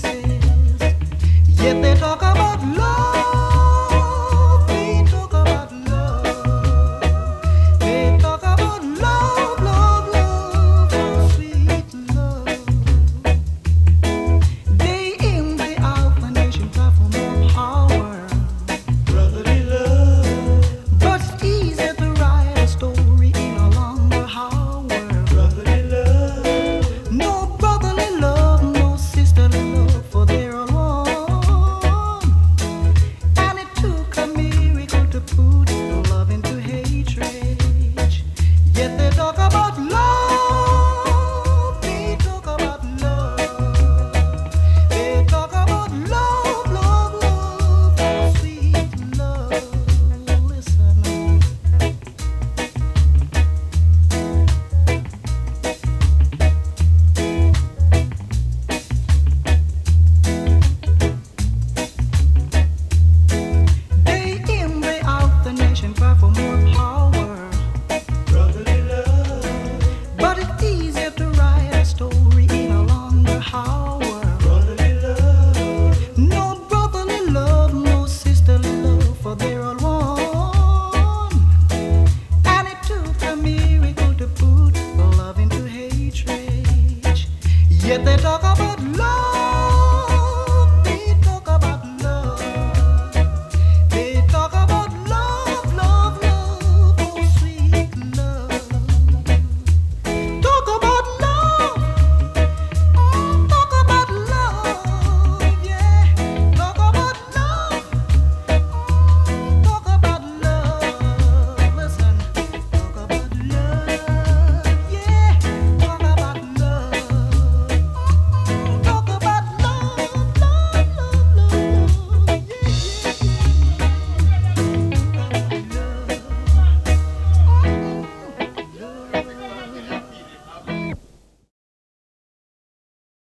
Yet they talk about love, they talk about love, they talk about love, love, love, oh sweet love. Day in, day out, the nation cry for more power, brotherly love. But it's easy to write a story in a longer hour, brotherly love. No brotherly love, no sisterly love for their